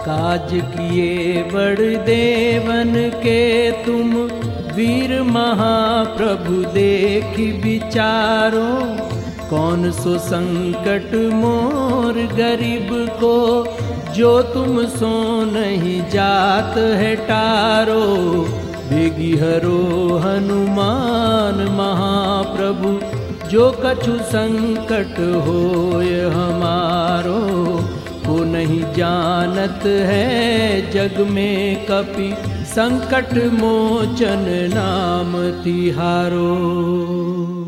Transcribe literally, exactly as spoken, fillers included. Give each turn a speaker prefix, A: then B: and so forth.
A: काज किए बड़ देवन के तुम, वीर महाप्रभु देख विचारो। कौन सो संकट मोर गरीब को, जो तुम सो नहीं जात है टारो। बेगी हरो हनुमान महाप्रभु, जो कछु संकट होय हमारो। को नहीं जानत है जग में कपि, संकट मोचन नाम तिहारो।